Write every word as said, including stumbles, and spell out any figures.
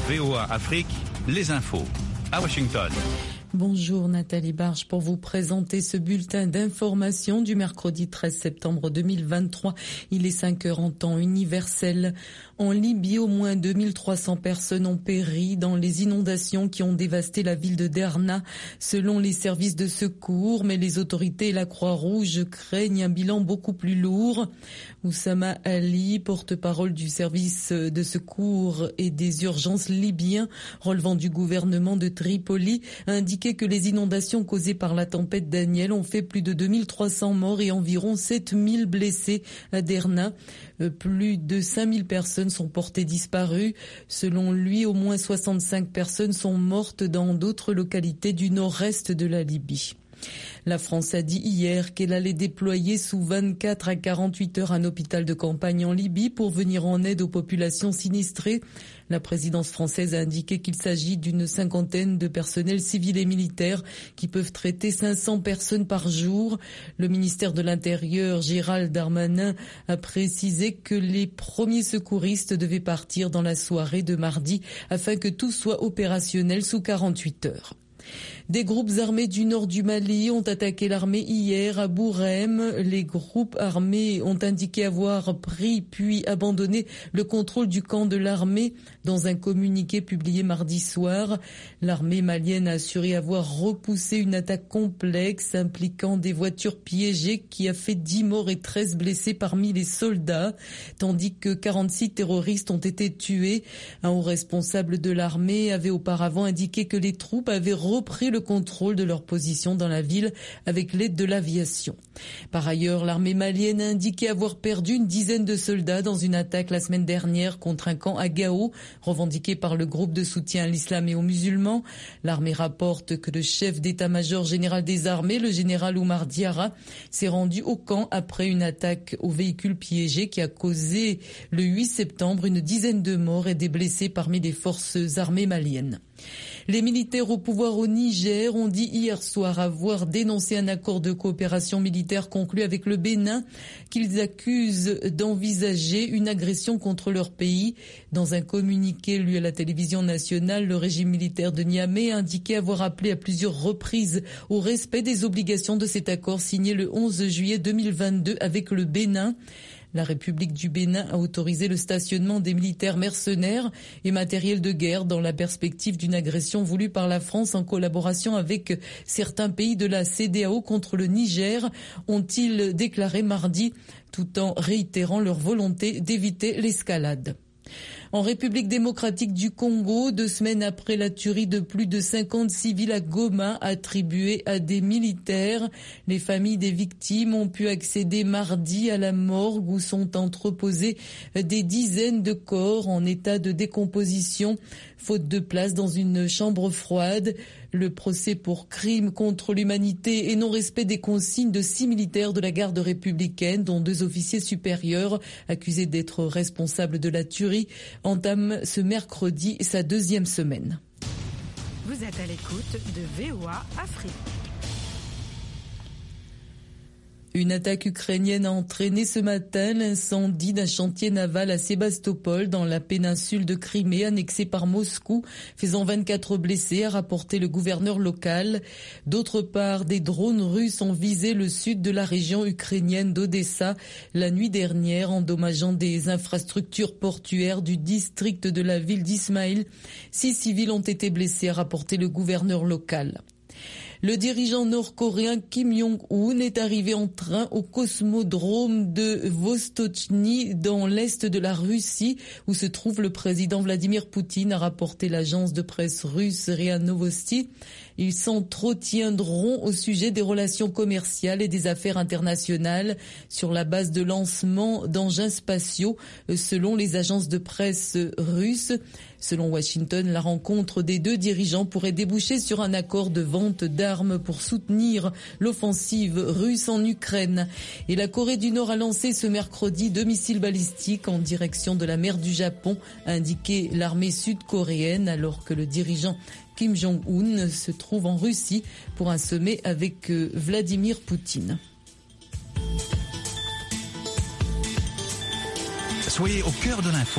V O A Afrique, les infos. À Washington. Bonjour Nathalie Barge pour vous présenter ce bulletin d'information du mercredi treize septembre deux mille vingt-trois. Il est cinq heures en temps universel. En Libye, au moins deux mille trois cents personnes ont péri dans les inondations qui ont dévasté la ville de Derna, selon les services de secours, mais les autorités et la Croix-Rouge craignent un bilan beaucoup plus lourd. Oussama Ali, porte-parole du service de secours et des urgences libyens relevant du gouvernement de Tripoli, a indiqué que les inondations causées par la tempête Daniel ont fait plus de deux mille trois cents morts et environ sept mille blessés à Derna. Plus de cinq mille personnes sont portées disparues. Selon lui, au moins soixante-cinq personnes sont mortes dans d'autres localités du nord-est de la Libye. La France a dit hier qu'elle allait déployer sous vingt-quatre à quarante-huit heures un hôpital de campagne en Libye pour venir en aide aux populations sinistrées. La présidence française a indiqué qu'il s'agit d'une cinquantaine de personnels civils et militaires qui peuvent traiter cinq cents personnes par jour. Le ministère de l'Intérieur, Gérald Darmanin, a précisé que les premiers secouristes devaient partir dans la soirée de mardi afin que tout soit opérationnel sous quarante-huit heures. Des groupes armés du nord du Mali ont attaqué l'armée hier à Bourem. Les groupes armés ont indiqué avoir pris puis abandonné le contrôle du camp de l'armée dans un communiqué publié mardi soir. L'armée malienne a assuré avoir repoussé une attaque complexe impliquant des voitures piégées qui a fait dix morts et treize blessés parmi les soldats, tandis que quarante-six terroristes ont été tués. Un haut responsable de l'armée avait auparavant indiqué que les troupes avaient repris le le contrôle de leur position dans la ville avec l'aide de l'aviation. Par ailleurs, l'armée malienne a indiqué avoir perdu une dizaine de soldats dans une attaque la semaine dernière contre un camp à Gao, revendiqué par le groupe de soutien à l'islam et aux musulmans. L'armée rapporte que le chef d'état-major général des armées, le général Oumar Diarra, s'est rendu au camp après une attaque aux véhicules piégés qui a causé le huit septembre une dizaine de morts et des blessés parmi les forces armées maliennes. Les militaires au pouvoir au Niger ont dit hier soir avoir dénoncé un accord de coopération militaire conclu avec le Bénin qu'ils accusent d'envisager une agression contre leur pays. Dans un communiqué lu à la télévision nationale, le régime militaire de Niamey a indiqué avoir appelé à plusieurs reprises au respect des obligations de cet accord signé le onze juillet deux mille vingt-deux avec le Bénin. La République du Bénin a autorisé le stationnement des militaires mercenaires et matériel de guerre dans la perspective d'une agression voulue par la France en collaboration avec certains pays de la C D A O contre le Niger, ont-ils déclaré mardi, tout en réitérant leur volonté d'éviter l'escalade. En République démocratique du Congo, deux semaines après la tuerie de plus de cinquante civils à Goma attribués à des militaires, les familles des victimes ont pu accéder mardi à la morgue où sont entreposés des dizaines de corps en état de décomposition, faute de place dans une chambre froide. Le procès pour crime contre l'humanité et non-respect des consignes de six militaires de la garde républicaine, dont deux officiers supérieurs accusés d'être responsables de la tuerie, entame ce mercredi sa deuxième semaine. Vous êtes à l'écoute de V O A Afrique. Une attaque ukrainienne a entraîné ce matin l'incendie d'un chantier naval à Sébastopol, dans la péninsule de Crimée, annexée par Moscou, faisant vingt-quatre blessés, a rapporté le gouverneur local. D'autre part, des drones russes ont visé le sud de la région ukrainienne d'Odessa la nuit dernière, endommageant des infrastructures portuaires du district de la ville d'Ismaïl. Six civils ont été blessés, a rapporté le gouverneur local. Le dirigeant nord-coréen Kim Jong-un est arrivé en train au cosmodrome de Vostochny dans l'est de la Russie où se trouve le président Vladimir Poutine, a rapporté l'agence de presse russe RIA Novosti. Ils s'entretiendront au sujet des relations commerciales et des affaires internationales sur la base de lancement d'engins spatiaux, selon les agences de presse russes. Selon Washington, la rencontre des deux dirigeants pourrait déboucher sur un accord de vente d'armes pour soutenir l'offensive russe en Ukraine. Et la Corée du Nord a lancé ce mercredi deux missiles balistiques en direction de la mer du Japon, a indiqué l'armée sud-coréenne, alors que le dirigeant Kim Jong-un se trouve en Russie pour un sommet avec Vladimir Poutine. Soyez au cœur de l'info.